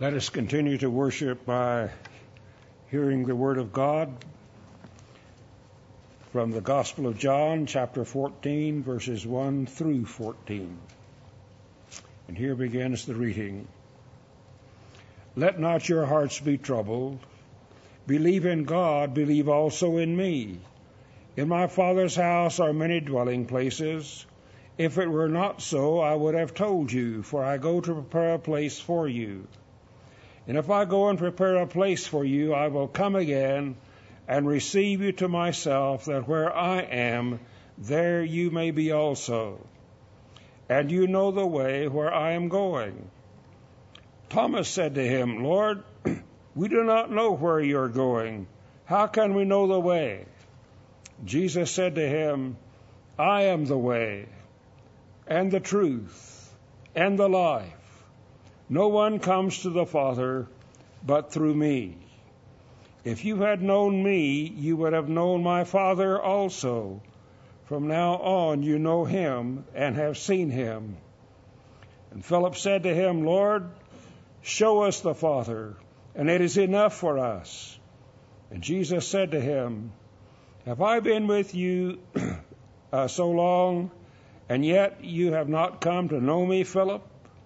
Let us continue to worship by hearing the Word of God from the Gospel of John, chapter 14, verses 1 through 14. And here begins the reading. Let not your hearts be troubled. Believe in God, believe also in me. In my Father's house are many dwelling places. If it were not so, I would have told you, for I go to prepare a place for you. And if I go and prepare a place for you, I will come again and receive you to myself, that where I am, there you may be also. And you know the way where I am going. Thomas said to him, Lord, we do not know where you are going. How can we know the way? Jesus said to him, I am the way, and the truth, and the life. No one comes to the Father but through me. If you had known me, you would have known my Father also. From now on you know him and have seen him. And Philip said to him, Lord, show us the Father, and it is enough for us. And Jesus said to him, Have I been with you so long, and yet you have not come to know me, Philip?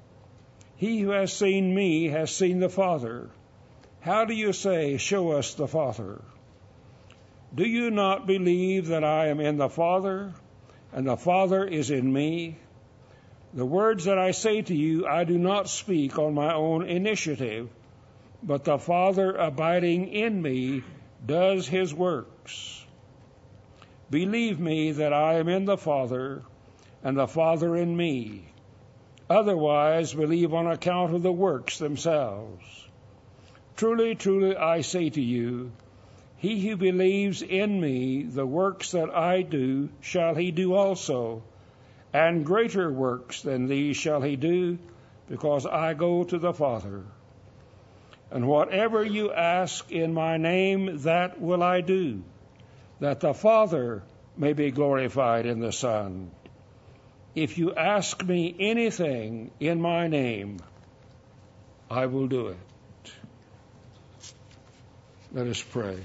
He who has seen me has seen the Father. How do you say, show us the Father? Do you not believe that I am in the Father, and the Father is in me? The words that I say to you, I do not speak on my own initiative, but the Father abiding in me does his works. Believe me that I am in the Father, and the Father in me. Otherwise, believe on account of the works themselves. Truly, truly, I say to you, he who believes in me, the works that I do, shall he do also, and greater works than these shall he do, because I go to the Father. And whatever you ask in my name, that will I do, that the Father may be glorified in the Son. If you ask me anything in my name, I will do it. Let us pray.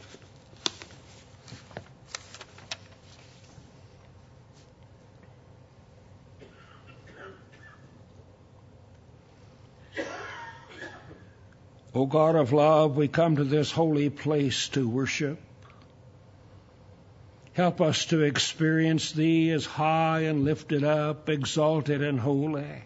O God of love, we come to this holy place to worship. Help us to experience Thee as high and lifted up, exalted and holy.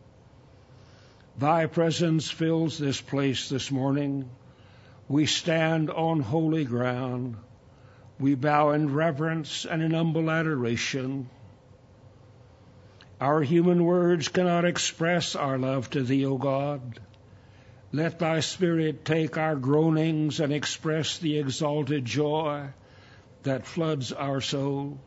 Thy presence fills this place this morning. We stand on holy ground. We bow in reverence and in humble adoration. Our human words cannot express our love to Thee, O God. Let Thy Spirit take our groanings and express the exalted joy that floods our souls.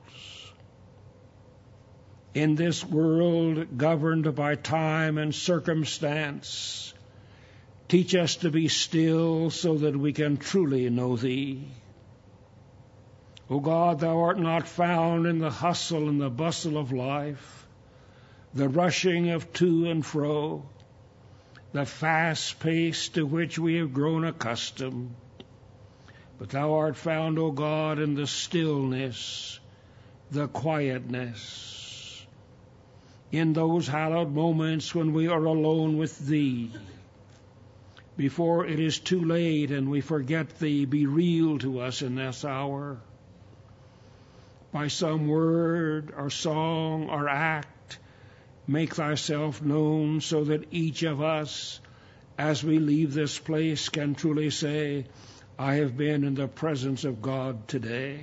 In this world governed by time and circumstance, teach us to be still so that we can truly know Thee. O God, Thou art not found in the hustle and the bustle of life, the rushing of to and fro, the fast pace to which we have grown accustomed. But Thou art found, O God, in the stillness, the quietness, in those hallowed moments when we are alone with Thee. Before it is too late and we forget Thee, be real to us in this hour. By some word or song or act, make Thyself known so that each of us, as we leave this place, can truly say, I have been in the presence of God today.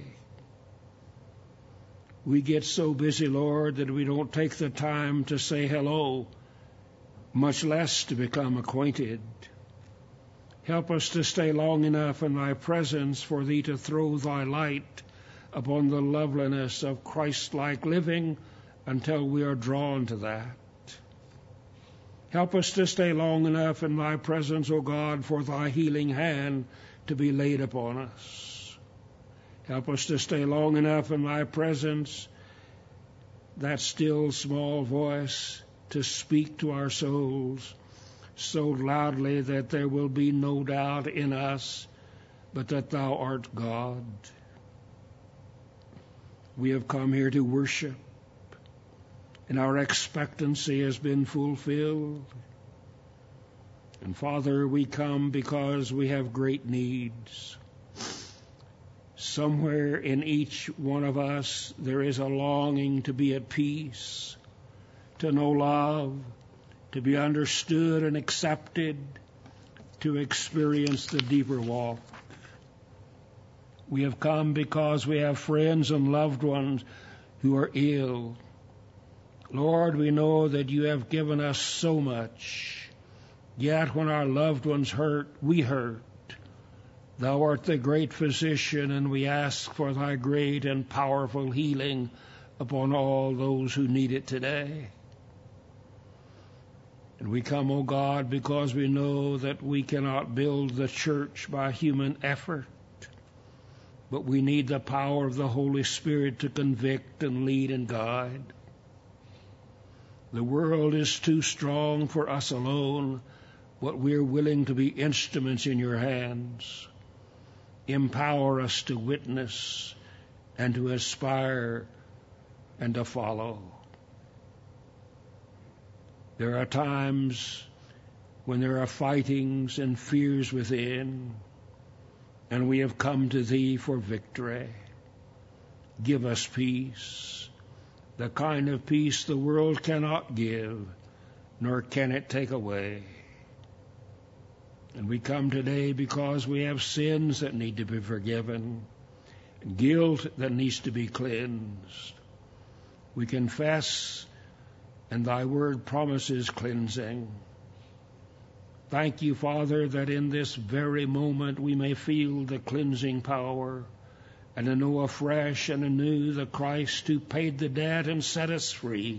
We get so busy, Lord, that we don't take the time to say hello, much less to become acquainted. Help us to stay long enough in Thy presence for Thee to throw Thy light upon the loveliness of Christ-like living until we are drawn to that. Help us to stay long enough in Thy presence, O God, for Thy healing hand to be laid upon us. Help us to stay long enough in Thy presence, that still small voice to speak to our souls, so loudly that there will be no doubt in us but that thou art God. We have come here to worship, and our expectancy has been fulfilled. And Father, we come because we have great needs. Somewhere in each one of us there is a longing to be at peace, to know love, to be understood and accepted, to experience the deeper walk. We have come because we have friends and loved ones who are ill. Lord, we know that you have given us so much. Yet when our loved ones hurt, we hurt. Thou art the great physician, and we ask for thy great and powerful healing upon all those who need it today. And we come, O God, because we know that we cannot build the church by human effort, but we need the power of the Holy Spirit to convict and lead and guide. The world is too strong for us alone, but we are willing to be instruments in your hands. Empower us to witness and to aspire and to follow. There are times when there are fightings and fears within, and we have come to thee for victory. Give us peace, the kind of peace the world cannot give, nor can it take away. And we come today because we have sins that need to be forgiven, guilt that needs to be cleansed. We confess, and thy word promises cleansing. Thank you, Father, that in this very moment we may feel the cleansing power and to know afresh and anew the Christ who paid the debt and set us free.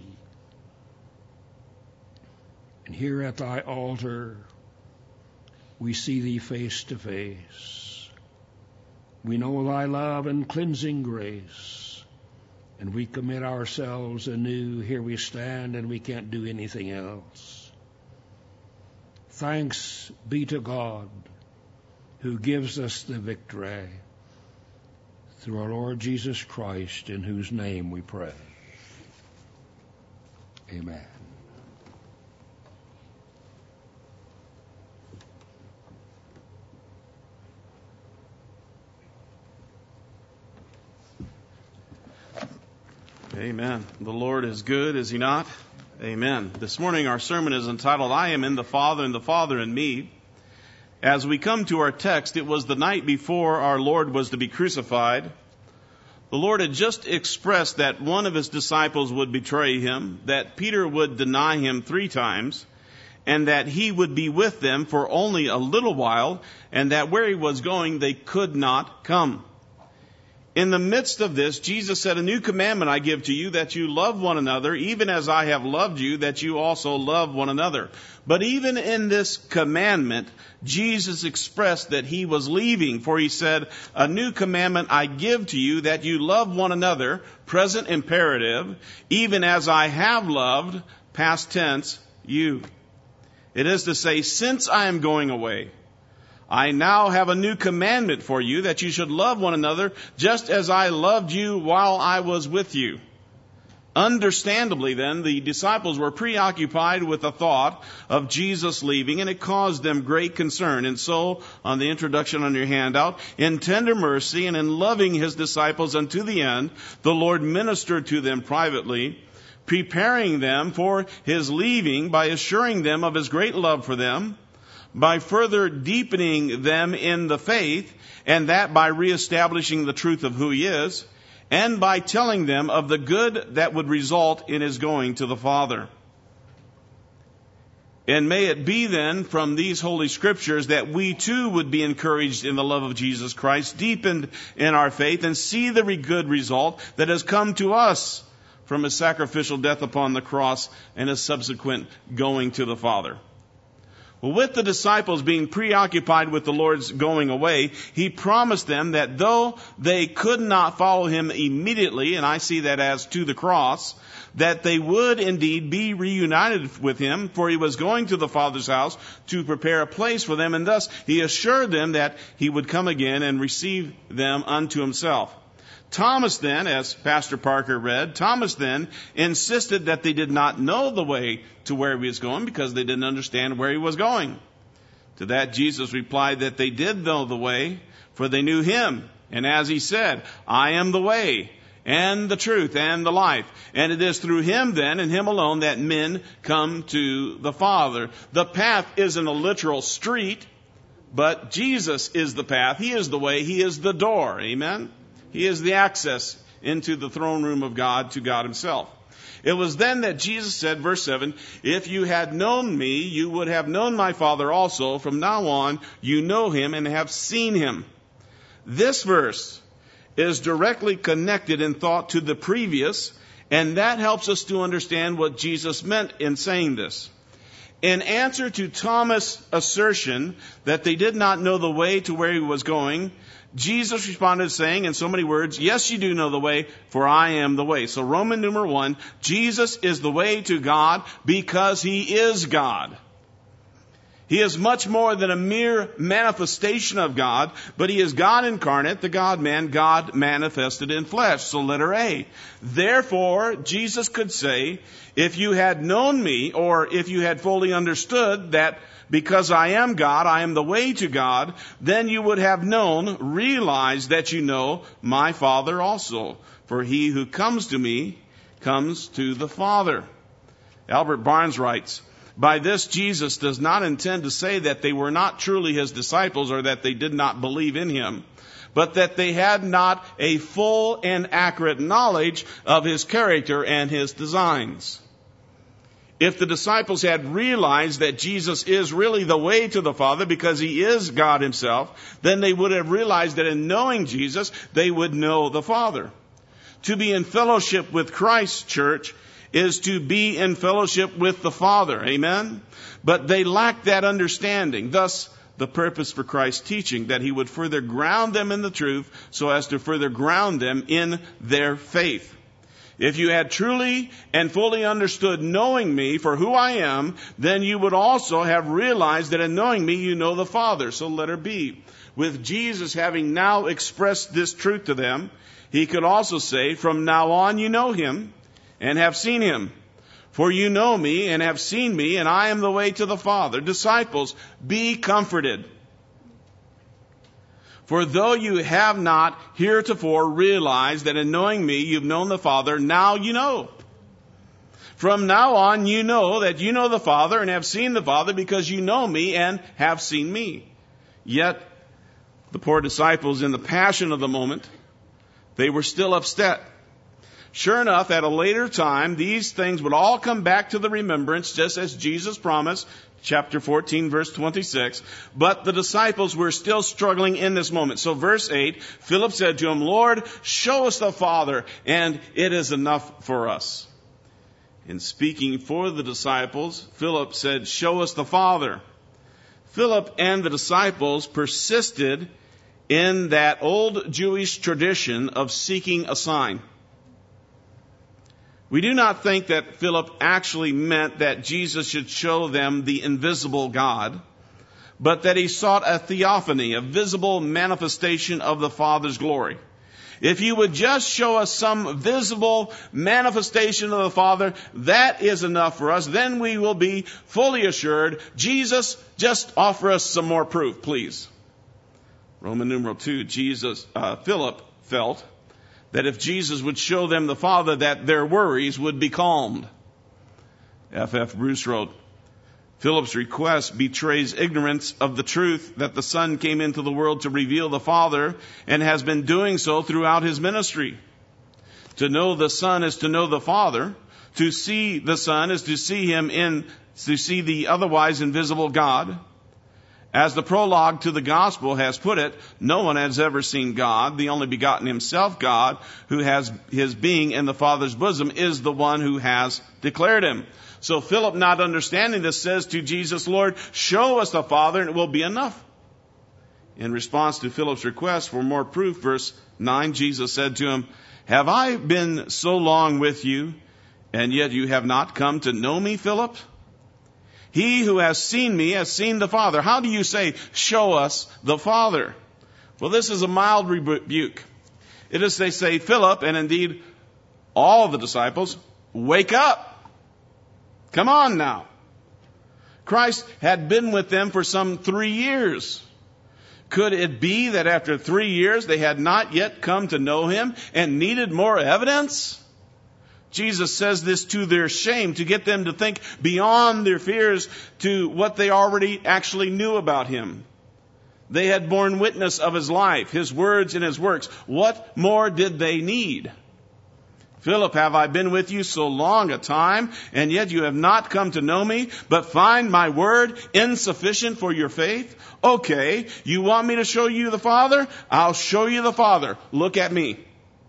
And here at thy altar, we see thee face to face. We know thy love and cleansing grace, and we commit ourselves anew. Here we stand, and we can't do anything else. Thanks be to God who gives us the victory through our Lord Jesus Christ, in whose name we pray. Amen. Amen. The Lord is good, is he not? Amen. This morning our sermon is entitled, I Am in the Father and the Father in Me. As we come to our text, it was the night before our Lord was to be crucified. The Lord had just expressed that one of his disciples would betray him, that Peter would deny him 3 times, and that he would be with them for only a little while, and that where he was going they could not come. In the midst of this, Jesus said, a new commandment I give to you, that you love one another, even as I have loved you, that you also love one another. But even in this commandment, Jesus expressed that he was leaving, for he said, a new commandment I give to you, that you love one another, present imperative, even as I have loved, past tense, you. It is to say, since I am going away, I now have a new commandment for you, that you should love one another just as I loved you while I was with you. Understandably, then, the disciples were preoccupied with the thought of Jesus leaving, and it caused them great concern. And so, on the introduction on your handout, in tender mercy and in loving his disciples unto the end, the Lord ministered to them privately, preparing them for his leaving by assuring them of his great love for them, by further deepening them in the faith, and that by reestablishing the truth of who he is, and by telling them of the good that would result in his going to the Father. And may it be then from these holy scriptures that we too would be encouraged in the love of Jesus Christ, deepened in our faith, and see the good result that has come to us from his sacrificial death upon the cross and his subsequent going to the Father. Well, with the disciples being preoccupied with the Lord's going away, he promised them that though they could not follow him immediately, and I see that as to the cross, that they would indeed be reunited with him, for he was going to the Father's house to prepare a place for them, and thus he assured them that he would come again and receive them unto himself. Thomas then, as Pastor Parker read, Thomas then insisted that they did not know the way to where he was going because they didn't understand where he was going. To that Jesus replied that they did know the way, for they knew him. And as he said, I am the way and the truth and the life. And it is through him then and him alone that men come to the Father. The path isn't a literal street, but Jesus is the path. He is the way. He is the door. Amen? He is the access into the throne room of God to God himself. It was then that Jesus said, verse 7, if you had known me, you would have known my Father also. From now on, you know him and have seen him. This verse is directly connected in thought to the previous, and that helps us to understand what Jesus meant in saying this. In answer to Thomas' assertion that they did not know the way to where he was going, Jesus responded saying in so many words, yes, you do know the way, for I am the way. So Roman numeral 1, Jesus is the way to God because he is God. He is much more than a mere manifestation of God, but he is God incarnate, the God-man, God manifested in flesh. So letter A. Therefore, Jesus could say, if you had known me, or if you had fully understood that because I am God, I am the way to God, then you would have known, realized that you know my Father also. For he who comes to me comes to the Father. Albert Barnes writes, by this, Jesus does not intend to say that they were not truly his disciples or that they did not believe in him, but that they had not a full and accurate knowledge of his character and his designs. If the disciples had realized that Jesus is really the way to the Father because he is God himself, then they would have realized that in knowing Jesus, they would know the Father. To be in fellowship with Christ, church, is to be in fellowship with the Father. Amen? But they lacked that understanding. Thus, the purpose for Christ's teaching, that he would further ground them in the truth so as to further ground them in their faith. If you had truly and fully understood knowing me for who I am, then you would also have realized that in knowing me, you know the Father. So letter B. With Jesus having now expressed this truth to them, he could also say, from now on you know him and have seen him. For you know me and have seen me, and I am the way to the Father. Disciples, be comforted. For though you have not heretofore realized that in knowing me you've known the Father, now you know. From now on you know that you know the Father and have seen the Father because you know me and have seen me. Yet the poor disciples, in the passion of the moment, they were still upset. Sure enough, at a later time, these things would all come back to the remembrance, just as Jesus promised, chapter 14, verse 26. But the disciples were still struggling in this moment. So verse 8, Philip said to him, Lord, show us the Father, and it is enough for us. In speaking for the disciples, Philip said, show us the Father. Philip and the disciples persisted in that old Jewish tradition of seeking a sign. We do not think that Philip actually meant that Jesus should show them the invisible God, but that he sought a theophany, a visible manifestation of the Father's glory. If you would just show us some visible manifestation of the Father, that is enough for us. Then we will be fully assured. Jesus, just offer us some more proof, please. Roman numeral 2, Philip felt that if Jesus would show them the Father, that their worries would be calmed. F.F. Bruce wrote, Philip's request betrays ignorance of the truth that the Son came into the world to reveal the Father and has been doing so throughout his ministry. To know the Son is to know the Father. To see the Son is to see to see the otherwise invisible God. As the prologue to the gospel has put it, no one has ever seen God. The only begotten himself, God, who has his being in the Father's bosom, is the one who has declared him. So Philip, not understanding this, says to Jesus, Lord, show us the Father and it will be enough. In response to Philip's request for more proof, verse 9, Jesus said to him, have I been so long with you, and yet you have not come to know me, Philip? He who has seen me has seen the Father. How do you say, show us the Father? Well, this is a mild rebuke. It is, they say, Philip, and indeed all the disciples, wake up. Come on now. Christ had been with them for some 3 years. Could it be that after 3 years they had not yet come to know him and needed more evidence? Jesus says this to their shame, to get them to think beyond their fears to what they already actually knew about him. They had borne witness of his life, his words, and his works. What more did they need? Philip, have I been with you so long a time, and yet you have not come to know me, but find my word insufficient for your faith? Okay, you want me to show you the Father? I'll show you the Father. Look at me.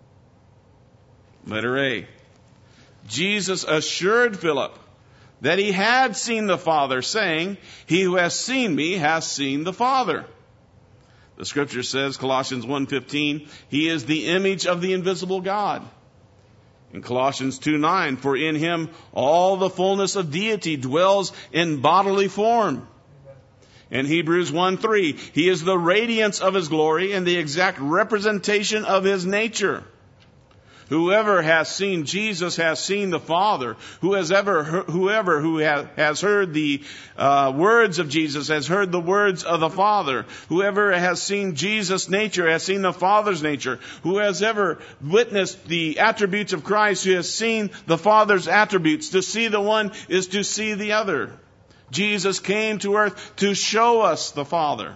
Letter A. Jesus assured Philip that he had seen the Father, saying, he who has seen me has seen the Father. The scripture says, Colossians 1:15, he is the image of the invisible God. In Colossians 2:9, for in him all the fullness of deity dwells in bodily form. In Hebrews 1:3, he is the radiance of his glory and the exact representation of his nature. Whoever has seen Jesus has seen the Father. Whoever who has heard the words of Jesus has heard the words of the Father. Whoever has seen Jesus' nature has seen the Father's nature. Who has ever witnessed the attributes of Christ who has seen the Father's attributes. To see the one is to see the other. Jesus came to earth to show us the Father.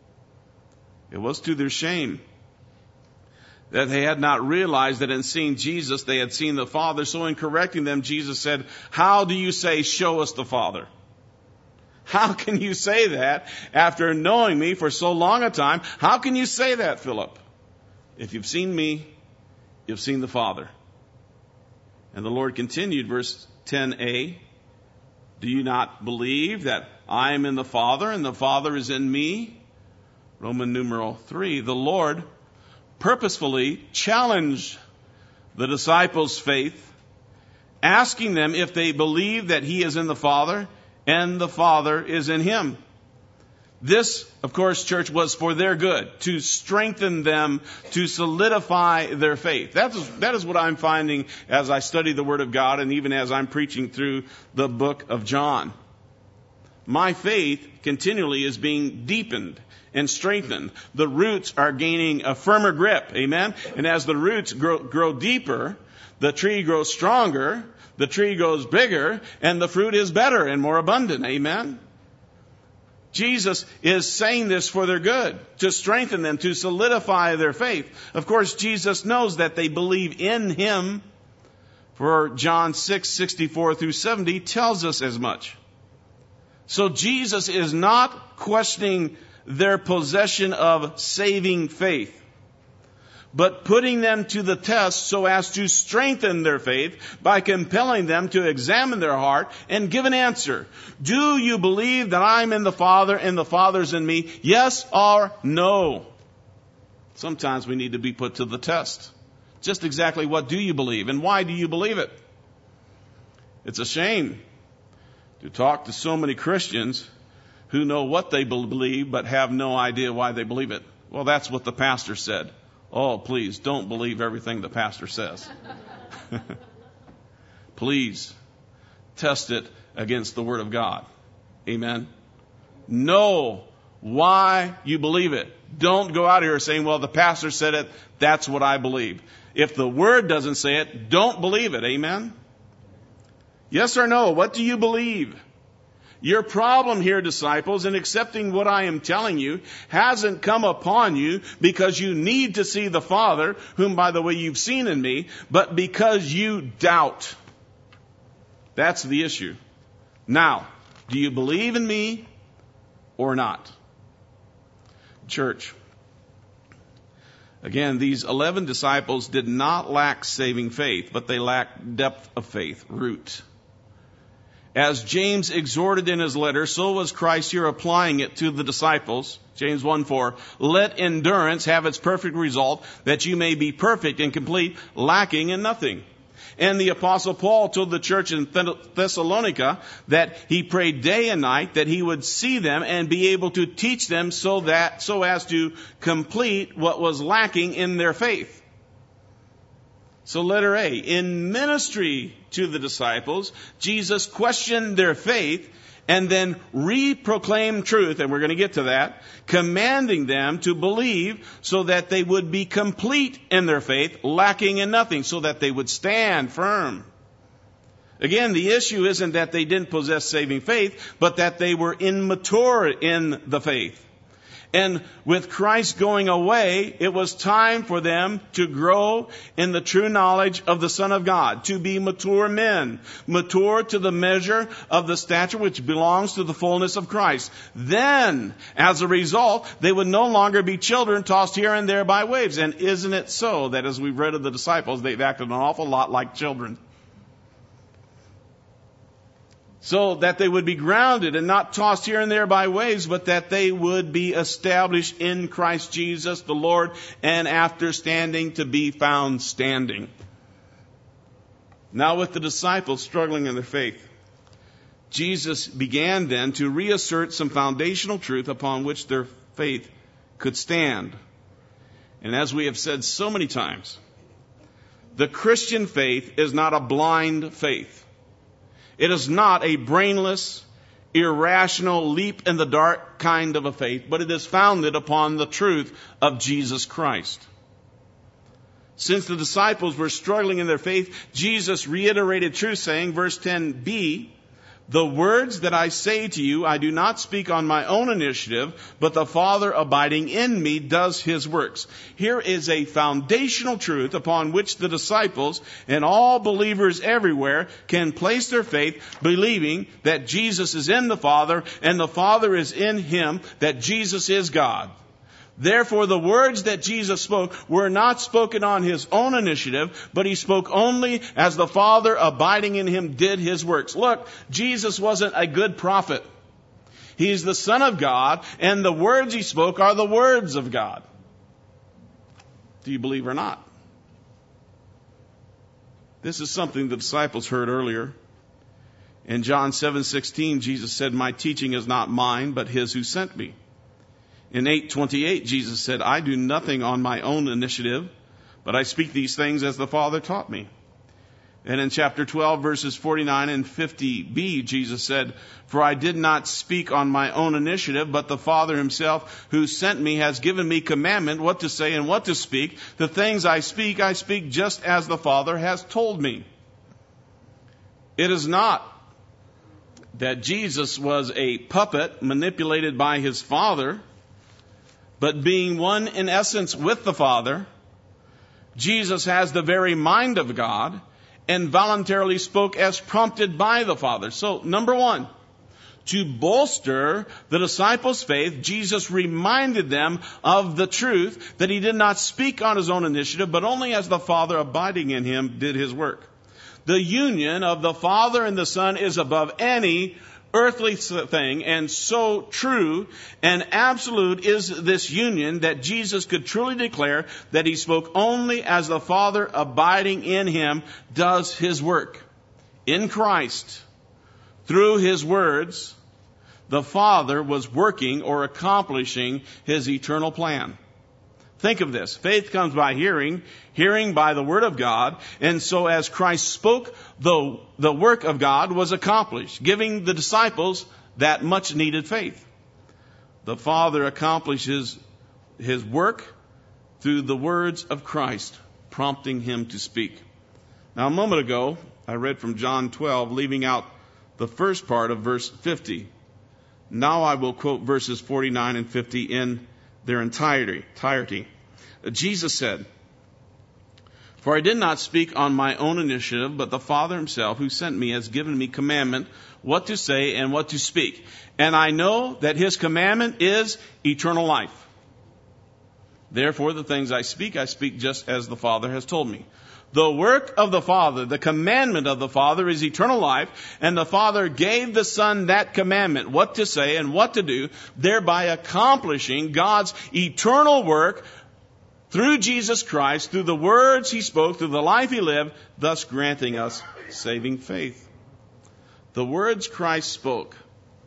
It was to their shame that they had not realized that in seeing Jesus, they had seen the Father. So in correcting them, Jesus said, how do you say, show us the Father? How can you say that after knowing me for so long a time? How can you say that, Philip? If you've seen me, you've seen the Father. And the Lord continued, verse 10a, do you not believe that I am in the Father and the Father is in me? Roman numeral 3, the Lord purposefully challenged the disciples' faith, asking them if they believe that he is in the Father and the Father is in him. This, of course, church, was for their good, to strengthen them, to solidify their faith. That is what I'm finding as I study the Word of God and even as I'm preaching through the book of John. My faith continually is being deepened and strengthened. The roots are gaining a firmer grip. Amen. And as the roots grow deeper, the tree grows stronger, the tree grows bigger, and the fruit is better and more abundant. Amen. Jesus is saying this for their good, to strengthen them, to solidify their faith. Of course, Jesus knows that they believe in him. For John 6:64 through 70 tells us as much. So Jesus is not questioning their possession of saving faith, but putting them to the test so as to strengthen their faith by compelling them to examine their heart and give an answer. Do you believe that I'm in the Father and the Father's in me? Yes or no? Sometimes we need to be put to the test. Just exactly what do you believe and why do you believe it? It's a shame to talk to so many Christians who know what they believe but have no idea why they believe it. Well, that's what the pastor said. Oh, please, don't believe everything the pastor says. Please, test it against the Word of God. Amen? Know why you believe it. Don't go out here saying, well, the pastor said it, that's what I believe. If the Word doesn't say it, don't believe it. Amen? Yes or no? What do you believe? Your problem here, disciples, in accepting what I am telling you hasn't come upon you because you need to see the Father, whom, by the way, you've seen in me, but because you doubt. That's the issue. Now, do you believe in me or not? Church, again, these 11 disciples did not lack saving faith, but they lacked depth of faith, root. As James exhorted in his letter, so was Christ here applying it to the disciples. James 1:4, let endurance have its perfect result, that you may be perfect and complete, lacking in nothing. And the Apostle Paul told the church in Thessalonica that he prayed day and night that he would see them and be able to teach them so as to complete what was lacking in their faith. So letter A, in ministry to the disciples, Jesus questioned their faith and then re-proclaimed truth, and we're going to get to that, commanding them to believe so that they would be complete in their faith, lacking in nothing, so that they would stand firm. Again, the issue isn't that they didn't possess saving faith, but that they were immature in the faith. And with Christ going away, it was time for them to grow in the true knowledge of the Son of God, to be mature men, mature to the measure of the stature which belongs to the fullness of Christ. Then, as a result, they would no longer be children tossed here and there by waves. And isn't it so that as we've read of the disciples, they've acted an awful lot like children? So that they would be grounded and not tossed here and there by waves, but that they would be established in Christ Jesus the Lord, and after standing to be found standing. Now with the disciples struggling in their faith, Jesus began then to reassert some foundational truth upon which their faith could stand. And as we have said so many times, the Christian faith is not a blind faith. It is not a brainless, irrational, leap in the dark kind of a faith, but it is founded upon the truth of Jesus Christ. Since the disciples were struggling in their faith, Jesus reiterated truth, saying, verse 10b, the words that I say to you, I do not speak on my own initiative, but the Father abiding in me does his works. Here is a foundational truth upon which the disciples and all believers everywhere can place their faith, believing that Jesus is in the Father and the Father is in him, that Jesus is God. Therefore, the words that Jesus spoke were not spoken on his own initiative, but he spoke only as the Father abiding in him did his works. Look, Jesus wasn't a good prophet. He's the Son of God, and the words he spoke are the words of God. Do you believe or not? This is something the disciples heard earlier. In John 7:16, Jesus said, my teaching is not mine, but his who sent me. In 8:28, Jesus said, I do nothing on my own initiative, but I speak these things as the Father taught me. And in chapter 12, verses 49 and 50b, Jesus said, for I did not speak on my own initiative, but the Father himself who sent me has given me commandment what to say and what to speak. The things I speak just as the Father has told me. It is not that Jesus was a puppet manipulated by his Father, but being one in essence with the Father, Jesus has the very mind of God and voluntarily spoke as prompted by the Father. So, number one, to bolster the disciples' faith, Jesus reminded them of the truth that he did not speak on his own initiative, but only as the Father abiding in him did his work. The union of the Father and the Son is above any earthly thing, and so true and absolute is this union that Jesus could truly declare that he spoke only as the Father abiding in him does his work. In Christ, through his words, the Father was working or accomplishing his eternal plan. Think of this. Faith comes by hearing, hearing by the Word of God. And so as Christ spoke, the work of God was accomplished, giving the disciples that much needed faith. The Father accomplishes his work through the words of Christ, prompting him to speak. Now, a moment ago, I read from John 12, leaving out the first part of verse 50. Now I will quote verses 49 and 50 in their entirety. Jesus said, for I did not speak on my own initiative, but the Father himself who sent me has given me commandment what to say and what to speak. And I know that his commandment is eternal life. Therefore, the things I speak just as the Father has told me. The work of the Father, the commandment of the Father is eternal life, and the Father gave the Son that commandment, what to say and what to do, thereby accomplishing God's eternal work through Jesus Christ, through the words He spoke, through the life He lived, thus granting us saving faith. The words Christ spoke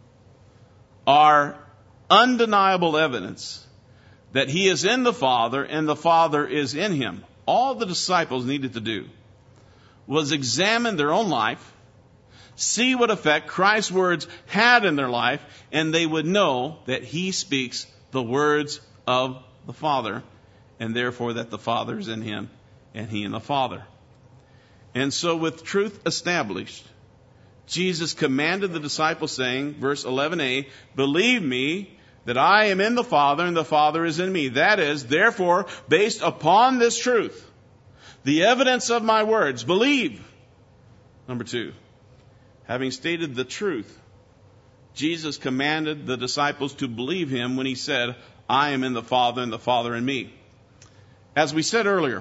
are undeniable evidence that He is in the Father and the Father is in Him. All the disciples needed to do was examine their own life, see what effect Christ's words had in their life, and they would know that He speaks the words of the Father, and therefore that the Father is in Him and He in the Father. And so with truth established, Jesus commanded the disciples, saying, verse 11a, "Believe me that I am in the Father and the Father is in me." That is, therefore, based upon this truth, the evidence of my words, believe. Number 2, having stated the truth, Jesus commanded the disciples to believe Him when He said, "I am in the Father and the Father in me." As we said earlier,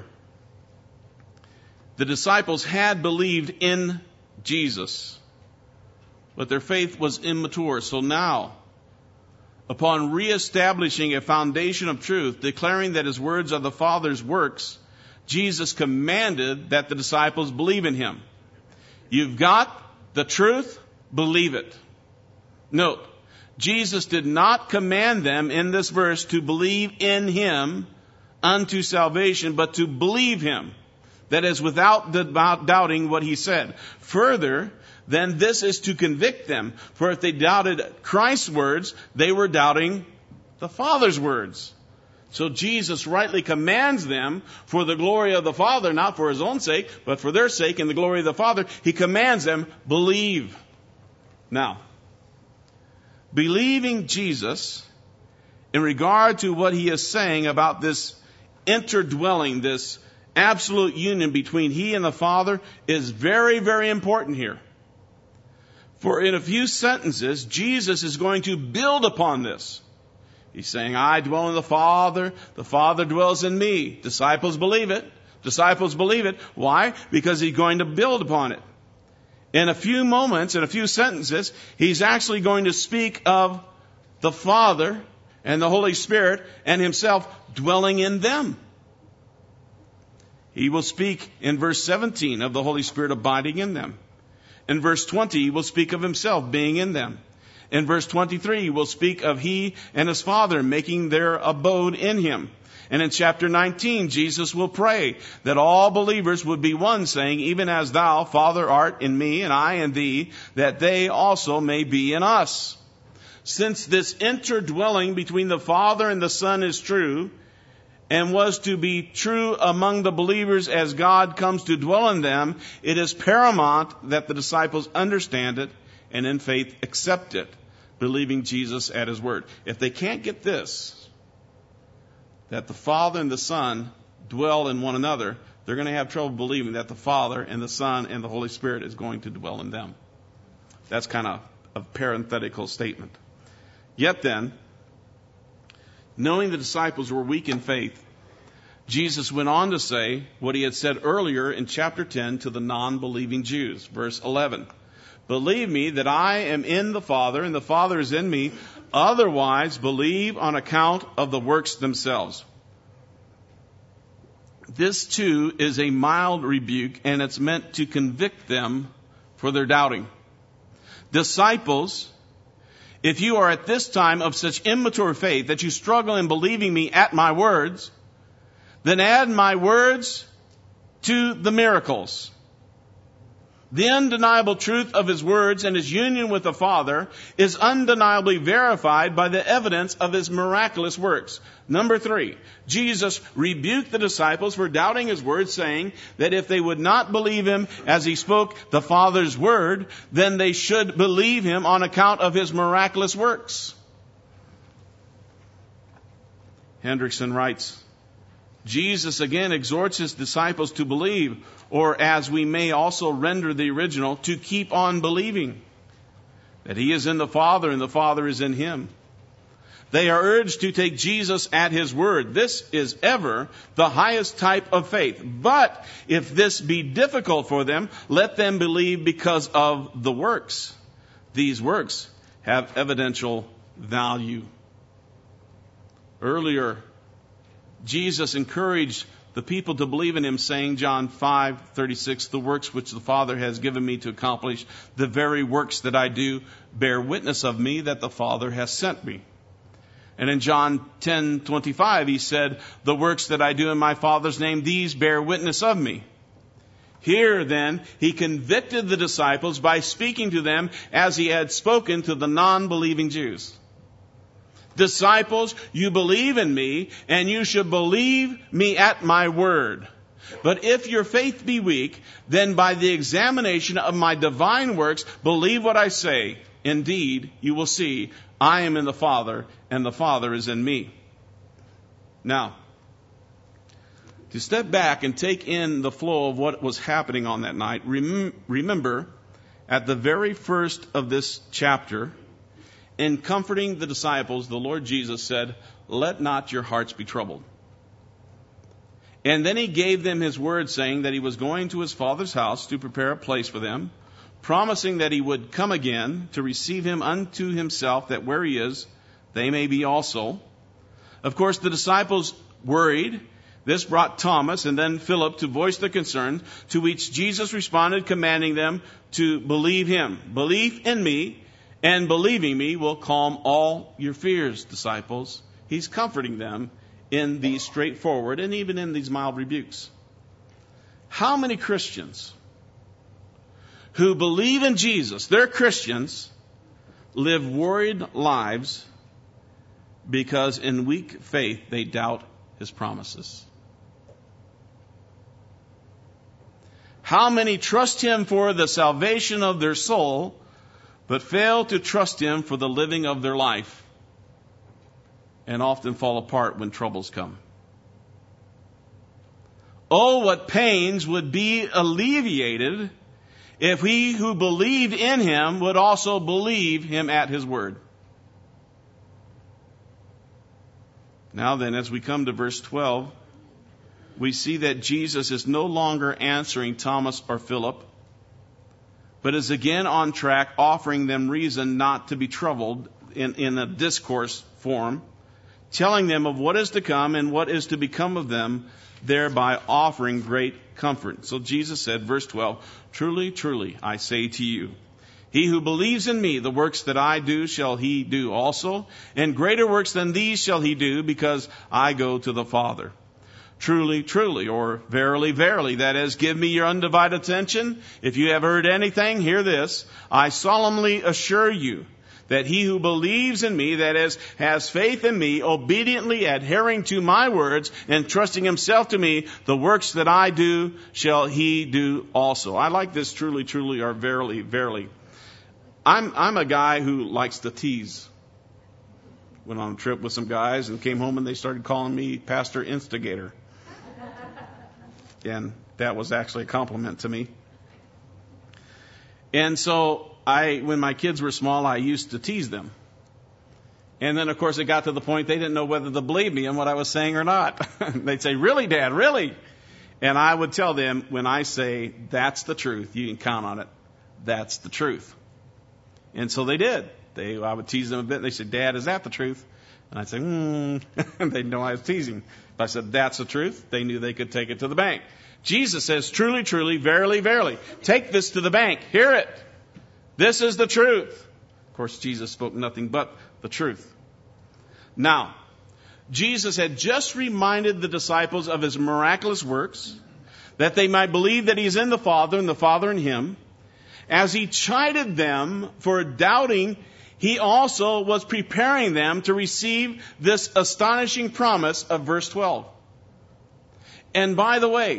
the disciples had believed in Jesus, but their faith was immature. So now, upon reestablishing a foundation of truth, declaring that His words are the Father's works, Jesus commanded that the disciples believe in Him. You've got the truth, believe it. Note, Jesus did not command them in this verse to believe in Him unto salvation, but to believe Him. That is, without doubting what He said. Further, then this is to convict them. For if they doubted Christ's words, they were doubting the Father's words. So Jesus rightly commands them for the glory of the Father, not for His own sake, but for their sake and the glory of the Father. He commands them, believe. Now, believing Jesus in regard to what He is saying about this interdwelling, this absolute union between He and the Father is very, very important here. For in a few sentences, Jesus is going to build upon this. He's saying, "I dwell in the Father dwells in me." Disciples believe it. Disciples believe it. Why? Because He's going to build upon it. In a few moments, in a few sentences, He's actually going to speak of the Father and the Holy Spirit and Himself dwelling in them. He will speak in verse 17 of the Holy Spirit abiding in them. In verse 20, He will speak of Himself being in them. In verse 23, He will speak of He and His Father making their abode in Him. And in chapter 19, Jesus will pray that all believers would be one, saying, "Even as Thou, Father, art in me, and I in Thee, that they also may be in us." Since this interdwelling between the Father and the Son is true, and was to be true among the believers as God comes to dwell in them, it is paramount that the disciples understand it and in faith accept it, believing Jesus at His word. If they can't get this, that the Father and the Son dwell in one another, they're going to have trouble believing that the Father and the Son and the Holy Spirit is going to dwell in them. That's kind of a parenthetical statement. Yet then, knowing the disciples were weak in faith, Jesus went on to say what He had said earlier in chapter 10 to the non-believing Jews. Verse 11, "Believe me that I am in the Father and the Father is in me. Otherwise, believe on account of the works themselves." This too is a mild rebuke, and it's meant to convict them for their doubting. Disciples, if you are at this time of such immature faith that you struggle in believing me at my words, then add my words to the miracles. The undeniable truth of His words and His union with the Father is undeniably verified by the evidence of His miraculous works. Number 3, Jesus rebuked the disciples for doubting His words, saying that if they would not believe Him as He spoke the Father's word, then they should believe Him on account of His miraculous works. Hendrickson writes, Jesus again exhorts His disciples to believe, or as we may also render the original, to keep on believing, that He is in the Father and the Father is in Him. They are urged to take Jesus at his word. This is ever the highest type of faith. But if this be difficult for them, let them believe because of the works. These works have evidential value. Earlier, Jesus encouraged the people to believe in him, saying, John 5:36, the works which the Father has given me to accomplish, the very works that I do, bear witness of me that the Father has sent me. And in John 10:25, he said, the works that I do in my Father's name, these bear witness of me. Here, then, he convicted the disciples by speaking to them as he had spoken to the non-believing Jews. Disciples, you believe in me, and you should believe me at my word. But if your faith be weak, then by the examination of my divine works, believe what I say. Indeed, you will see I am in the Father, and the Father is in me. Now, to step back and take in the flow of what was happening on that night, remember, at the very first of this chapter, in comforting the disciples, the Lord Jesus said, let not your hearts be troubled. And then he gave them his word, saying that he was going to his Father's house to prepare a place for them, promising that he would come again to receive him unto himself, that where he is, they may be also. Of course, the disciples worried. This brought Thomas and then Philip to voice their concern, to which Jesus responded, commanding them to believe him. Believe in me, and believing me will calm all your fears, disciples. He's comforting them in these straightforward and even in these mild rebukes. How many Christians who believe in Jesus, they're Christians, live worried lives because in weak faith they doubt his promises? How many trust him for the salvation of their soul, but fail to trust him for the living of their life, and often fall apart when troubles come? Oh, what pains would be alleviated if he who believed in him would also believe him at his word. Now then, as we come to verse 12, we see that Jesus is no longer answering Thomas or Philip, but is again on track, offering them reason not to be troubled in a discourse form, telling them of what is to come and what is to become of them, thereby offering great comfort. So Jesus said, verse 12, truly, truly, I say to you, he who believes in me, the works that I do shall he do also, and greater works than these shall he do, because I go to the Father. Truly, truly, or verily, verily, that is, give me your undivided attention. If you have heard anything, hear this. I solemnly assure you that he who believes in me, that is, has faith in me, obediently adhering to my words and trusting himself to me, the works that I do shall he do also. I like this truly, truly, or verily, verily. I'm a guy who likes to tease. Went on a trip with some guys and came home and they started calling me Pastor Instigator. And that was actually a compliment to me. And so when my kids were small, I used to tease them. And then, of course, it got to the point they didn't know whether to believe me and what I was saying or not. They'd say, really, Dad, really? And I would tell them, when I say, that's the truth, you can count on it. That's the truth. And so they did. I would tease them a bit. They said, Dad, is that the truth? And I'd say, And they'd know I was teasing. If I said, that's the truth, they knew they could take it to the bank. Jesus says, truly, truly, verily, verily. Take this to the bank. Hear it. This is the truth. Of course, Jesus spoke nothing but the truth. Now, Jesus had just reminded the disciples of his miraculous works, that they might believe that he's in the Father and the Father in him. As he chided them for doubting, he also was preparing them to receive this astonishing promise of verse 12. And by the way,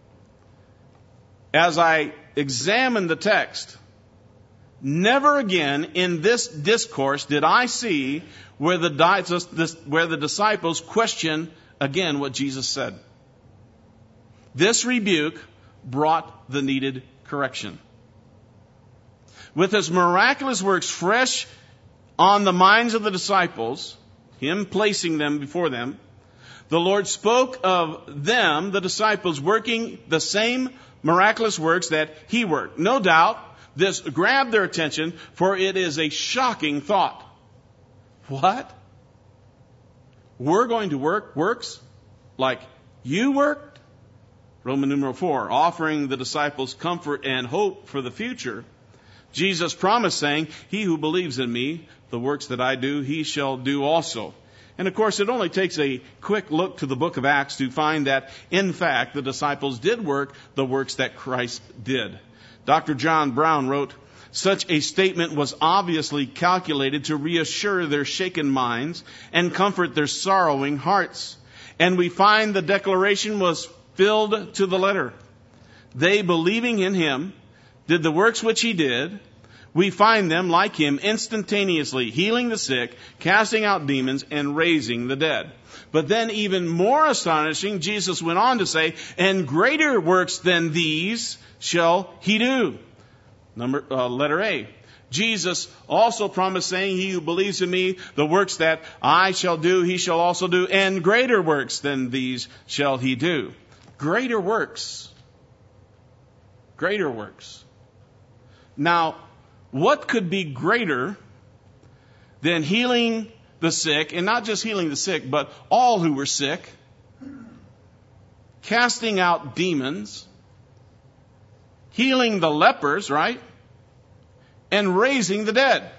as I examined the text, never again in this discourse did I see where the disciples question again what Jesus said. This rebuke brought the needed correction. With his miraculous works fresh on the minds of the disciples, Him placing them before them, the Lord spoke of them, the disciples, working the same miraculous works that He worked. No doubt, this grabbed their attention, for it is a shocking thought. What? We're going to work works like you worked? Roman numeral 4, offering the disciples comfort and hope for the future. Jesus promised, saying, "He who believes in me, the works that I do, he shall do also." And of course, it only takes a quick look to the book of Acts to find that, in fact, the disciples did work the works that Christ did. Dr. John Brown wrote, "Such a statement was obviously calculated to reassure their shaken minds and comfort their sorrowing hearts. And we find the declaration was filled to the letter. They, believing in Him, did the works which He did. We find them, like Him, instantaneously healing the sick, casting out demons, and raising the dead." But then, even more astonishing, Jesus went on to say, "And greater works than these shall He do." Letter A. Jesus also promised, saying, "He who believes in me, the works that I shall do, he shall also do, and greater works than these shall he do." Greater works. Greater works. Now, what could be greater than healing the sick, and not just healing the sick, but all who were sick, casting out demons, healing the lepers, right? And raising the dead.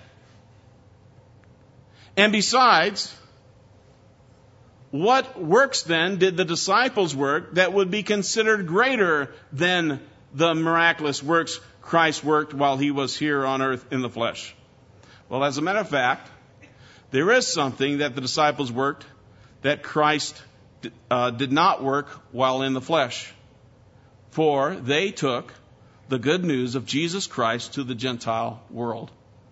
And besides, what works then did the disciples work that would be considered greater than the miraculous works Christ worked while He was here on earth in the flesh? Well, as a matter of fact, there is something that the disciples worked that Christ did not work while in the flesh. For they took the good news of Jesus Christ to the Gentile world.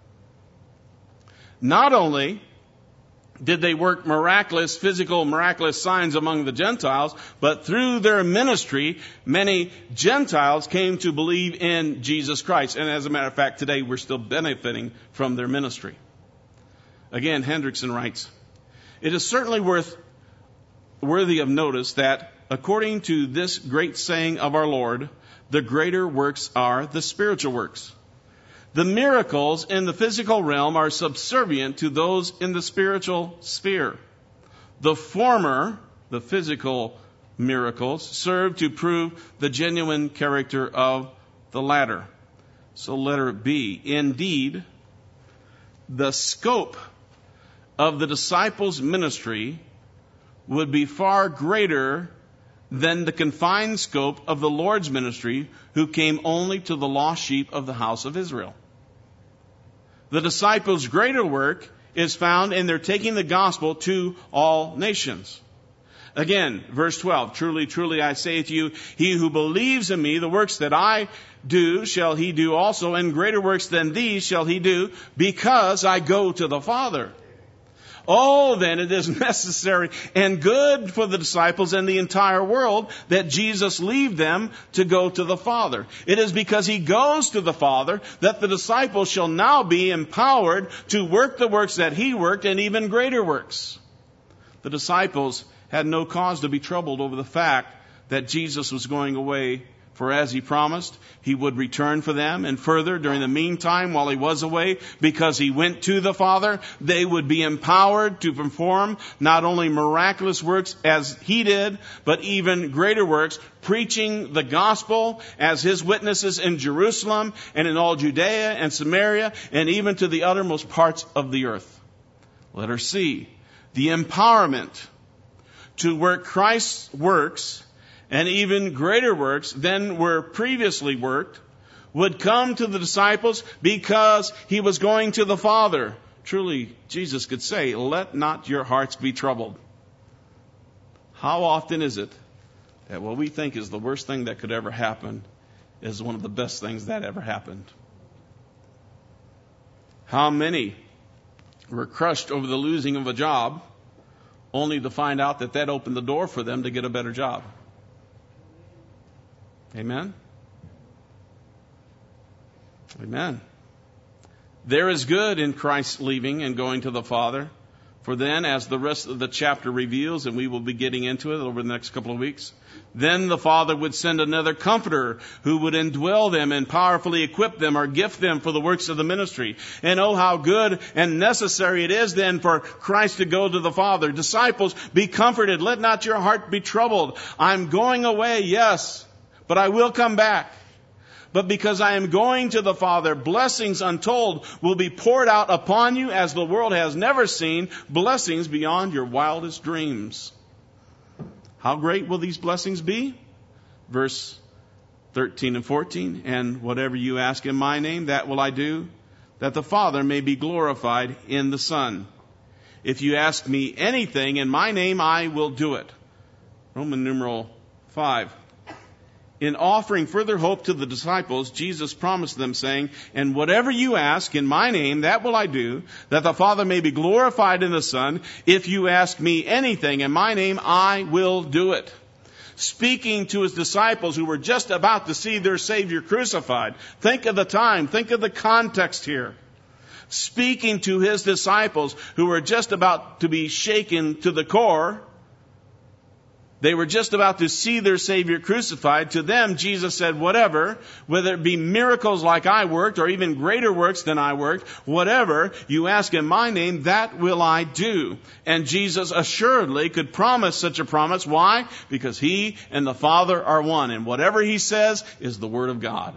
Not only did they work physical miraculous signs among the Gentiles, but through their ministry, many Gentiles came to believe in Jesus Christ. And as a matter of fact, today we're still benefiting from their ministry. Again, Hendrickson writes, "It is certainly worthy of notice that, according to this great saying of our Lord, the greater works are the spiritual works. The miracles in the physical realm are subservient to those in the spiritual sphere. The former, the physical miracles, serve to prove the genuine character of the latter." So letter B. Indeed, the scope of the disciples' ministry would be far greater than the confined scope of the Lord's ministry, who came only to the lost sheep of the house of Israel. The disciples' greater work is found in their taking the gospel to all nations. Again, verse 12, "Truly, truly, I say to you, he who believes in me, the works that I do shall he do also, and greater works than these shall he do, because I go to the Father." Oh, then it is necessary and good for the disciples and the entire world that Jesus leave them to go to the Father. It is because He goes to the Father that the disciples shall now be empowered to work the works that He worked, and even greater works. The disciples had no cause to be troubled over the fact that Jesus was going away, for as He promised, He would return for them. And further, during the meantime, while He was away, because He went to the Father, they would be empowered to perform not only miraculous works as He did, but even greater works, preaching the gospel as His witnesses in Jerusalem and in all Judea and Samaria, and even to the uttermost parts of the earth. Letter C. The empowerment to work Christ's works, and even greater works than were previously worked, would come to the disciples because He was going to the Father. Truly, Jesus could say, "Let not your hearts be troubled." How often is it that what we think is the worst thing that could ever happen is one of the best things that ever happened? How many were crushed over the losing of a job, only to find out that that opened the door for them to get a better job? Amen? Amen. There is good in Christ's leaving and going to the Father, For then, as the rest of the chapter reveals, and we will be getting into it over the next couple of weeks, then the Father would send another Comforter who would indwell them and powerfully equip them or gift them for the works of the ministry. And oh, how good and necessary it is then for Christ to go to the Father. Disciples, be comforted. Let not your heart be troubled. I'm going away, yes, but I will come back. But because I am going to the Father, blessings untold will be poured out upon you as the world has never seen, blessings beyond your wildest dreams. How great will these blessings be? Verse 13 and 14, and whatever you ask in my name, that will I do, that the Father may be glorified in the Son. If you ask me anything in my name, I will do it. Roman numeral 5. In offering further hope to the disciples, Jesus promised them, saying, and whatever you ask in my name, that will I do, that the Father may be glorified in the Son. If you ask me anything in my name, I will do it. Speaking to his disciples who were just about to see their Savior crucified. Think of the time. Think of the context here. Speaking to his disciples who were just about to be shaken to the core. They were just about to see their Savior crucified. To them, Jesus said, whatever, whether it be miracles like I worked or even greater works than I worked, whatever you ask in my name, that will I do. And Jesus assuredly could promise such a promise. Why? Because he and the Father are one. And whatever he says is the Word of God.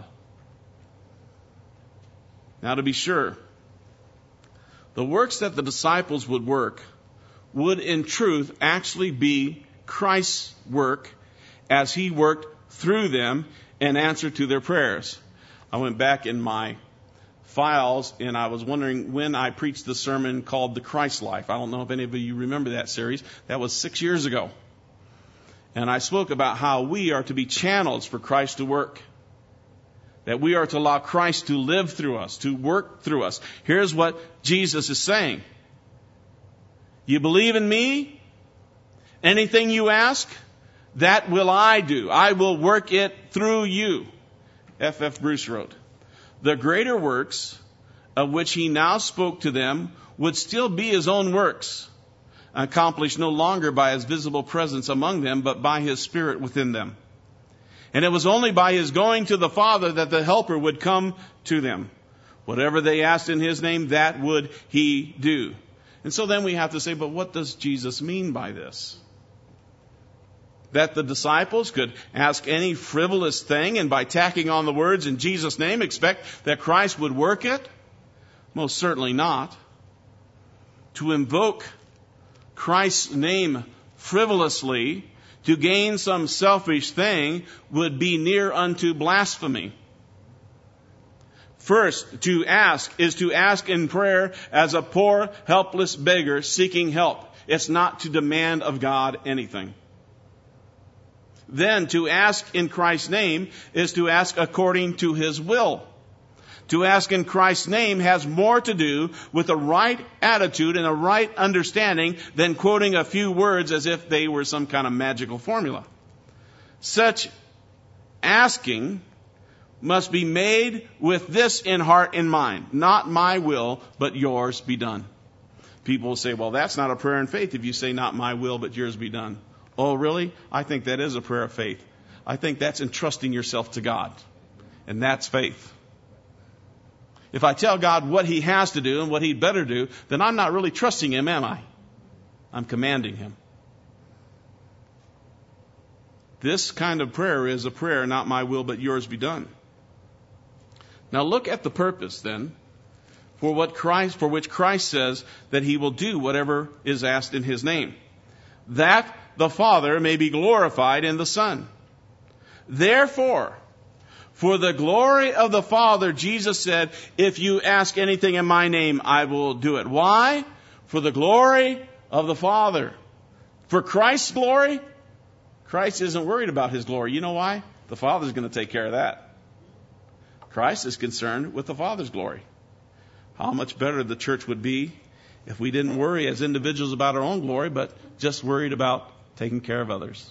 Now, to be sure, the works that the disciples would work would in truth actually be Christ's work as he worked through them in answer to their prayers. I went back in my files and I was wondering when I preached the sermon called The Christ Life. I don't know if any of you remember that series. That was 6 years ago. And I spoke about how we are to be channels for Christ to work. That we are to allow Christ to live through us, to work through us. Here's what Jesus is saying. You believe in me? Anything you ask, that will I do. I will work it through you. F.F. Bruce wrote, the greater works of which he now spoke to them would still be his own works, accomplished no longer by his visible presence among them, but by his Spirit within them. And it was only by his going to the Father that the Helper would come to them. Whatever they asked in his name, that would he do. And so then we have to say, but what does Jesus mean by this? That the disciples could ask any frivolous thing and by tacking on the words in Jesus' name expect that Christ would work it? Most certainly not. To invoke Christ's name frivolously to gain some selfish thing would be near unto blasphemy. First, to ask is to ask in prayer as a poor, helpless beggar seeking help. It's not to demand of God anything. Then to ask in Christ's name is to ask according to his will. To ask in Christ's name has more to do with a right attitude and a right understanding than quoting a few words as if they were some kind of magical formula. Such asking must be made with this in heart and mind. Not my will, but yours be done. People will say, well, that's not a prayer in faith if you say not my will, but yours be done. Oh, really? I think that is a prayer of faith. I think that's entrusting yourself to God. And that's faith. If I tell God what he has to do and what he'd better do, then I'm not really trusting him, am I? I'm commanding him. This kind of prayer is a prayer, not my will, but yours be done. Now look at the purpose then for which Christ says that he will do whatever is asked in his name. That the Father may be glorified in the Son. Therefore, for the glory of the Father, Jesus said, if you ask anything in my name, I will do it. Why? For the glory of the Father. For Christ's glory, Christ isn't worried about his glory. You know why? The Father's going to take care of that. Christ is concerned with the Father's glory. How much better the church would be if we didn't worry as individuals about our own glory, but just worried about taking care of others.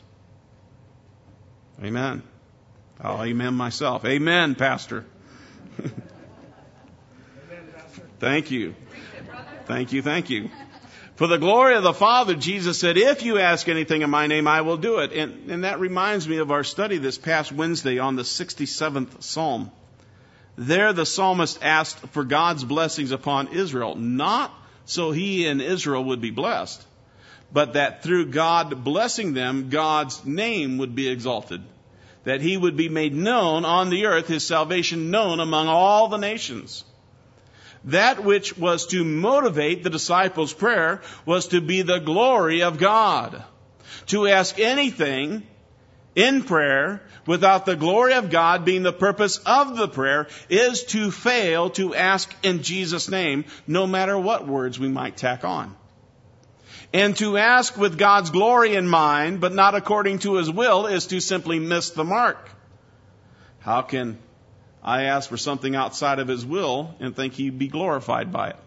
Amen. I'll amen myself. Amen, Pastor. Thank you. Thank you. For the glory of the Father, Jesus said, if you ask anything in my name, I will do it. And that reminds me of our study this past Wednesday on the 67th Psalm. There the psalmist asked for God's blessings upon Israel, not so he and Israel would be blessed, but that through God blessing them, God's name would be exalted, that he would be made known on the earth, his salvation known among all the nations. That which was to motivate the disciples' prayer was to be the glory of God. To ask anything in prayer without the glory of God being the purpose of the prayer is to fail to ask in Jesus' name, no matter what words we might tack on. And to ask with God's glory in mind, but not according to his will, is to simply miss the mark. How can I ask for something outside of his will and think he'd be glorified by it?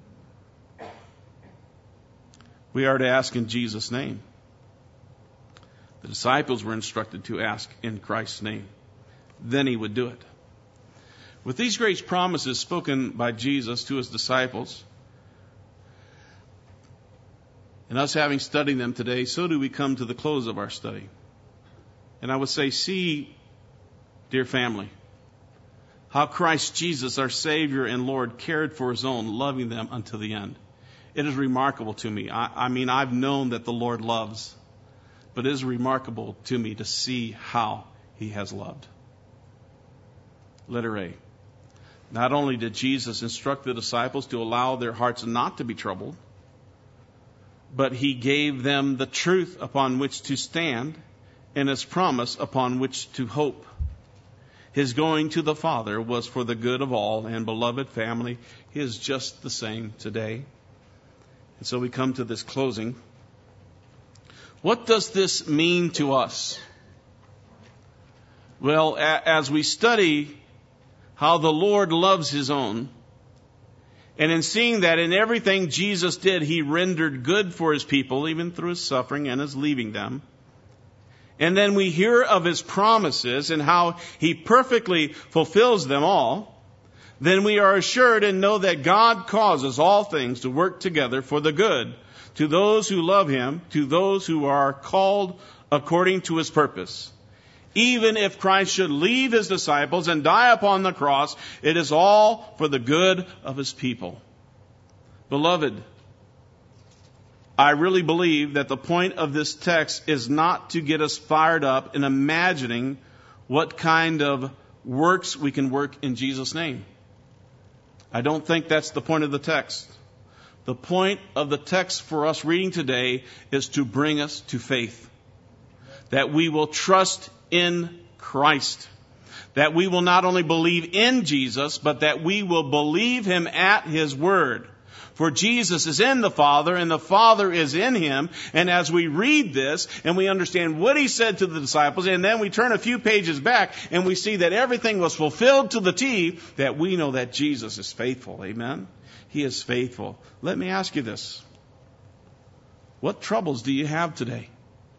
We are to ask in Jesus' name. The disciples were instructed to ask in Christ's name. Then he would do it. With these great promises spoken by Jesus to his disciples, and us having studied them today, so do we come to the close of our study. And I would say, see, dear family, how Christ Jesus, our Savior and Lord, cared for his own, loving them unto the end. It is remarkable to me. I mean, I've known that the Lord loves, but it is remarkable to me to see how he has loved. Letter A. Not only did Jesus instruct the disciples to allow their hearts not to be troubled, but he gave them the truth upon which to stand and his promise upon which to hope. His going to the Father was for the good of all, and beloved family, he is just the same today. And so we come to this closing. What does this mean to us? Well, as we study how the Lord loves his own, and in seeing that in everything Jesus did, he rendered good for his people, even through his suffering and his leaving them. And then we hear of his promises and how he perfectly fulfills them all. Then we are assured and know that God causes all things to work together for the good to those who love him, to those who are called according to his purpose. Even if Christ should leave his disciples and die upon the cross, it is all for the good of his people. Beloved, I really believe that the point of this text is not to get us fired up in imagining what kind of works we can work in Jesus' name. I don't think that's the point of the text. The point of the text for us reading today is to bring us to faith. That we will trust in Christ. That we will not only believe in Jesus, but that we will believe him at his word. For Jesus is in the Father, and the Father is in him. And as we read this, and we understand what he said to the disciples, and then we turn a few pages back, and we see that everything was fulfilled to the T, that we know that Jesus is faithful. Amen? He is faithful. Let me ask you this. What troubles do you have today?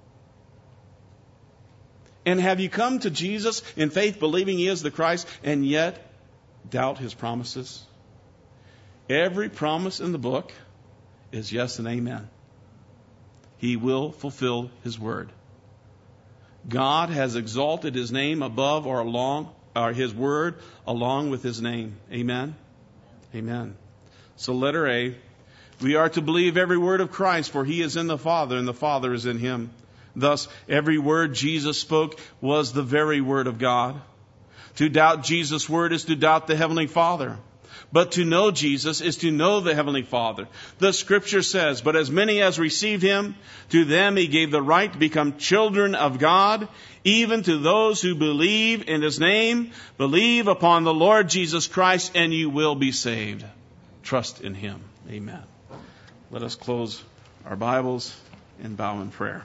And have you come to Jesus in faith, believing he is the Christ, and yet doubt his promises? Every promise in the book is yes and amen. He will fulfill his word. God has exalted his name above or along, or his word along with his name. Amen? Amen. So letter A, we are to believe every word of Christ, for he is in the Father, and the Father is in him. Thus, every word Jesus spoke was the very word of God. To doubt Jesus' word is to doubt the Heavenly Father. But to know Jesus is to know the Heavenly Father. The Scripture says, but as many as received him, to them he gave the right to become children of God, even to those who believe in his name. Believe upon the Lord Jesus Christ, and you will be saved. Trust in him. Amen. Let us close our Bibles and bow in prayer.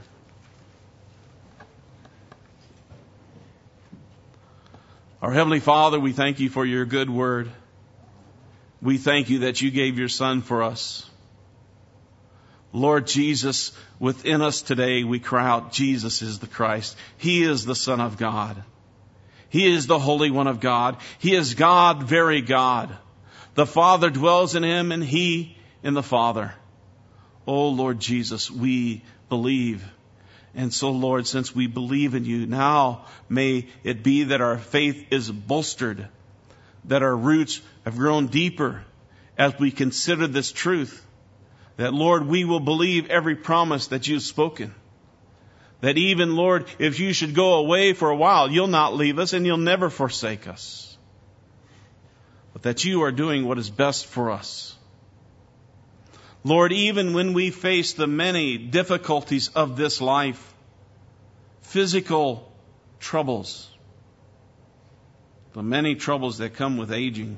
Our Heavenly Father, we thank you for your good word. We thank you that you gave your Son for us. Lord Jesus, within us today we cry out, Jesus is the Christ. He is the Son of God. He is the Holy One of God. He is God, very God. The Father dwells in him, and he in the Father. Oh, Lord Jesus, we believe. And so, Lord, since we believe in you, now may it be that our faith is bolstered, that our roots have grown deeper as we consider this truth. That, Lord, we will believe every promise that you've spoken. That even, Lord, if you should go away for a while, you'll not leave us and you'll never forsake us. But that you are doing what is best for us. Lord, even when we face the many difficulties of this life, physical troubles, the many troubles that come with aging,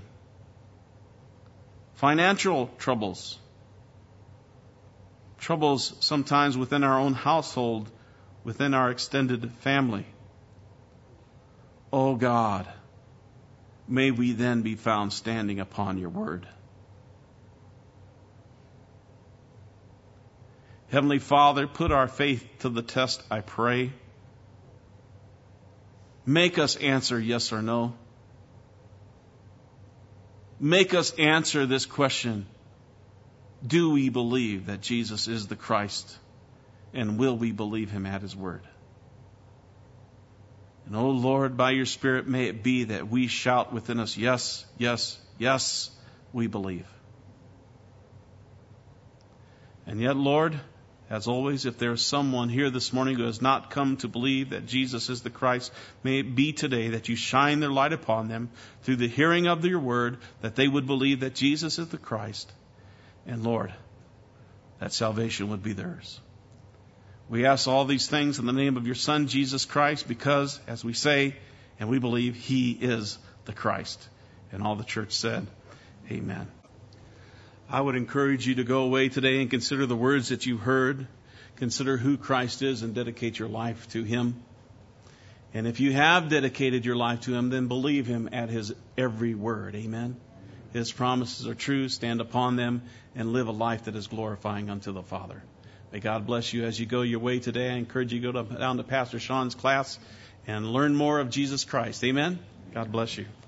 financial troubles, troubles sometimes within our own household, within our extended family. Oh God, may we then be found standing upon your word. Heavenly Father, put our faith to the test, I pray. Make us answer yes or no. Make us answer this question. Do we believe that Jesus is the Christ? And will we believe him at his word? And oh Lord, by your Spirit, may it be that we shout within us, yes, yes, yes, we believe. And yet, Lord, as always, if there is someone here this morning who has not come to believe that Jesus is the Christ, may it be today that you shine their light upon them through the hearing of your word, that they would believe that Jesus is the Christ. And Lord, that salvation would be theirs. We ask all these things in the name of your Son, Jesus Christ, because, as we say, and we believe, he is the Christ. And all the church said, amen. I would encourage you to go away today and consider the words that you heard. Consider who Christ is and dedicate your life to him. And if you have dedicated your life to him, then believe him at his every word. Amen. His promises are true. Stand upon them and live a life that is glorifying unto the Father. May God bless you as you go your way today. I encourage you to go down to Pastor Sean's class and learn more of Jesus Christ. Amen. God bless you.